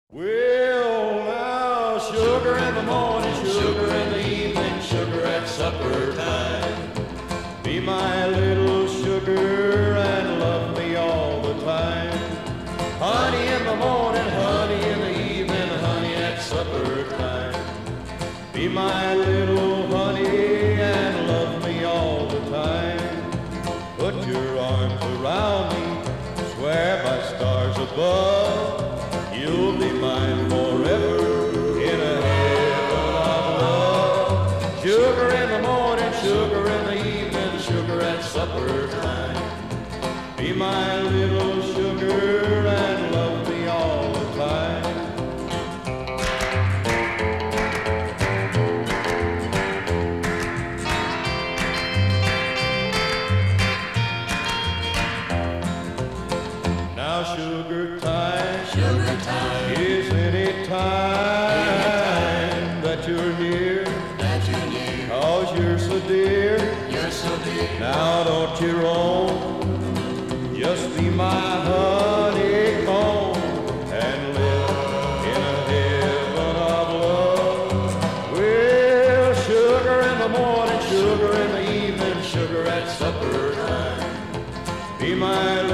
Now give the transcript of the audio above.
Well, now, sugar in the morning, sugar in the evening, sugar at supper time. Be my little sugar and love me all the time. Honey in the morning, honey in the evening, honey at supper time. Be my little honey and love me all the time. Put your arms around me, swear by stars above, you'll be mine forever in a heaven of love. Sugar in the morning, sugar in the evening, sugar at supper time. Be my little sugar and love me all the time. Now sugar time is any time that you're here, 'cause you're so dear. Now don't you roam, just be my honeycomb and live in a heaven of love. Well, sugar in the morning, sugar in the evening, sugar at supper time. Be my